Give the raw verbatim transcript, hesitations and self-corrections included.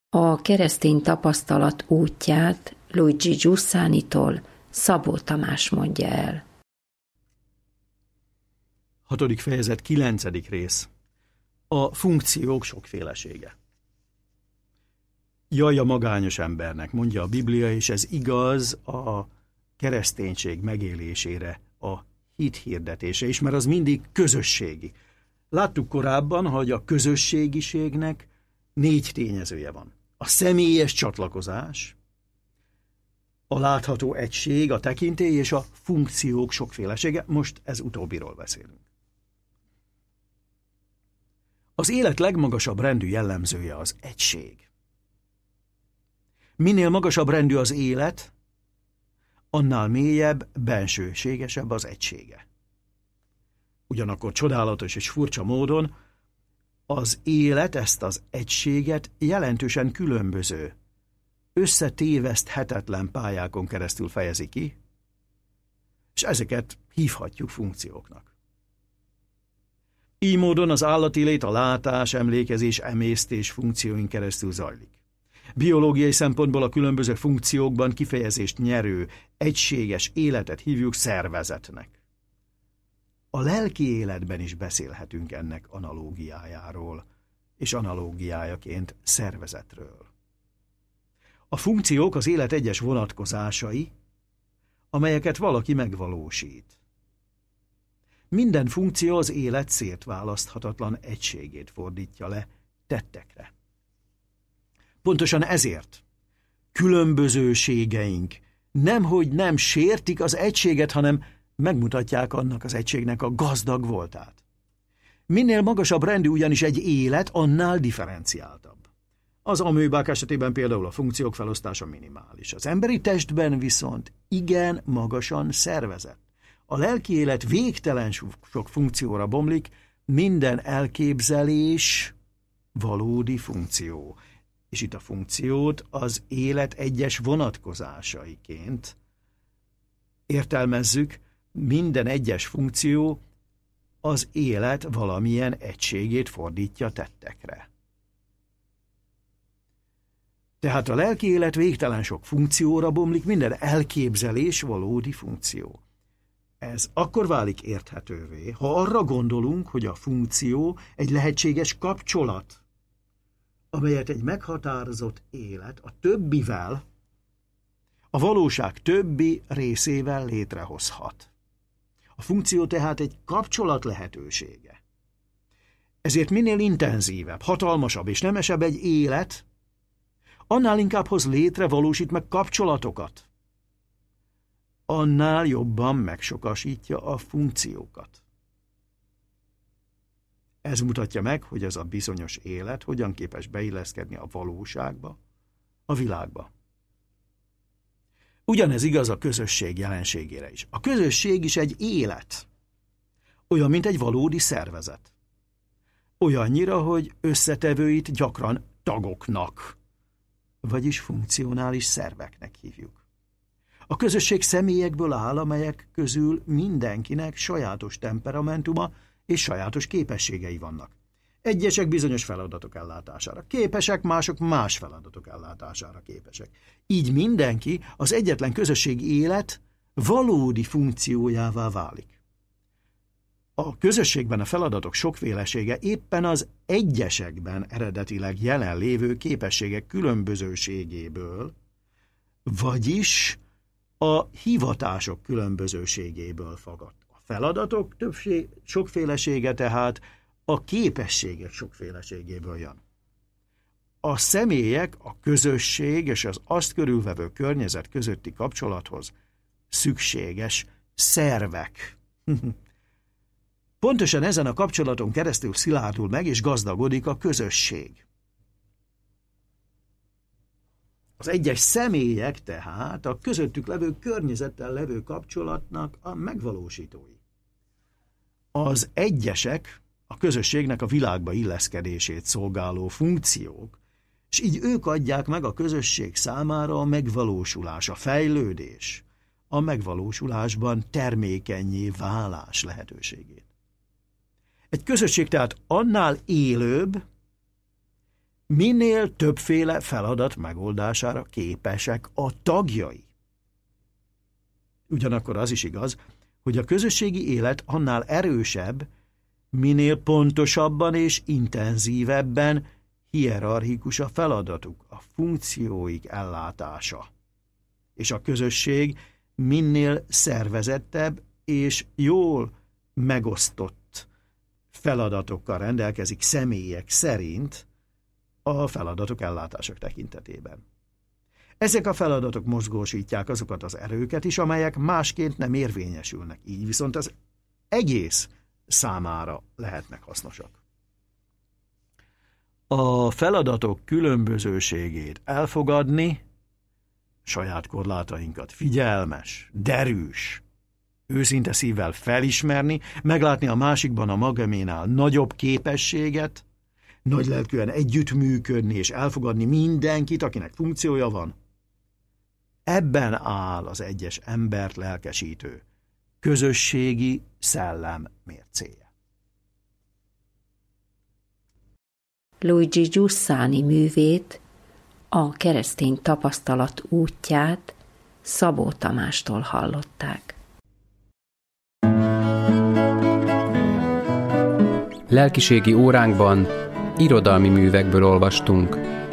A keresztény tapasztalat útját Luigi Giussánitól Szabó Tamás mondja el. Hatodik fejezet, kilencedik rész. A funkciók sokfélesége. Jaj a magányos embernek, mondja a Biblia, és ez igaz a kereszténység megélésére, a hit hirdetése is, mert az mindig közösségi. Láttuk korábban, hogy a közösségiségnek négy tényezője van. A személyes csatlakozás, a látható egység, a tekintély és a funkciók sokfélesége. Most ez utóbbiról beszélünk. Az élet legmagasabb rendű jellemzője az egység. Minél magasabb rendű az élet, annál mélyebb, bensőségesebb az egysége. Ugyanakkor csodálatos és furcsa módon az élet ezt az egységet jelentősen különböző, összetéveszthetetlen pályákon keresztül fejezi ki, és ezeket hívhatjuk funkcióknak. Így módon az állati lét a látás, emlékezés, emésztés funkcióin keresztül zajlik. Biológiai szempontból a különböző funkciókban kifejezést nyerő, egységes életet hívjuk szervezetnek. A lelki életben is beszélhetünk ennek analógiájáról, és analógiájaként szervezetről. A funkciók az élet egyes vonatkozásai, amelyeket valaki megvalósít. Minden funkció az élet szétválaszthatatlan egységét fordítja le tettekre. Pontosan ezért különbözőségeink nemhogy nem sértik az egységet, hanem megmutatják annak az egységnek a gazdag voltát. Minél magasabb rendű ugyanis egy élet, annál differenciáltabb. Az amőbák esetében például a funkciók felosztása minimális. Az emberi testben viszont igen magasan szervezett. A lelki élet végtelen sok funkcióra bomlik, minden elképzelés valódi funkció. És itt a funkciót az élet egyes vonatkozásaiként értelmezzük, minden egyes funkció az élet valamilyen egységét fordítja tettekre. Tehát a lelki élet végtelen sok funkcióra bomlik, minden elképzelés valódi funkció. Ez akkor válik érthetővé, ha arra gondolunk, hogy a funkció egy lehetséges kapcsolat, amelyet egy meghatározott élet a többivel, a valóság többi részével létrehozhat. A funkció tehát egy kapcsolat lehetősége. Ezért minél intenzívebb, hatalmasabb és nemesebb egy élet, annál inkább hoz létre, valósít meg kapcsolatokat. Annál jobban megsokasítja a funkciókat. Ez mutatja meg, hogy ez a bizonyos élet hogyan képes beilleszkedni a valóságba, a világba. Ugyanez igaz a közösség jelenségére is. A közösség is egy élet, olyan, mint egy valódi szervezet. Olyannyira, hogy összetevőit gyakran tagoknak, vagyis funkcionális szerveknek hívjuk. A közösség személyekből áll, amelyek közül mindenkinek sajátos temperamentuma és sajátos képességei vannak. Egyesek bizonyos feladatok ellátására képesek, mások más feladatok ellátására képesek. Így mindenki az egyetlen közösség élet valódi funkciójává válik. A közösségben a feladatok sokfélesége éppen az egyesekben eredetileg jelenlévő képességek különbözőségéből, vagyis a hivatások különbözőségéből fagad. A feladatok többség, sokfélesége tehát a képességek sokféleségéből jön. A személyek, a közösség és az azt körülvevő környezet közötti kapcsolathoz szükséges szervek. Pontosan ezen a kapcsolaton keresztül szilárdul meg és gazdagodik a közösség. Az egyes személyek tehát a közöttük levő környezettel levő kapcsolatnak a megvalósítói. Az egyesek a közösségnek a világba illeszkedését szolgáló funkciók, és így ők adják meg a közösség számára a megvalósulás, a fejlődés, a megvalósulásban termékennyé válás lehetőségét. Egy közösség tehát annál élőbb minél többféle feladat megoldására képesek a tagjai. Ugyanakkor az is igaz, hogy a közösségi élet annál erősebb, minél pontosabban és intenzívebben hierarchikus a feladatuk, a funkcióik ellátása. És a közösség minél szervezettebb és jól megosztott feladatokkal rendelkezik személyek szerint a feladatok ellátások tekintetében. Ezek a feladatok mozgósítják azokat az erőket is, amelyek másként nem érvényesülnek, így viszont az egész számára lehetnek hasznosak. A feladatok különbözőségét elfogadni, saját korlátainkat figyelmes, derűs, őszinte szívvel felismerni, meglátni a másikban a magaménál nagyobb képességet, nagylelkűen együttműködni és elfogadni mindenkit, akinek funkciója van. Ebben áll az egyes embert lelkesítő, közösségi szellem mércéje. Luigi Giussani művét, a keresztény tapasztalat útját Szabó Tamástól hallották. Lelkiségi óránkban irodalmi művekből olvastunk.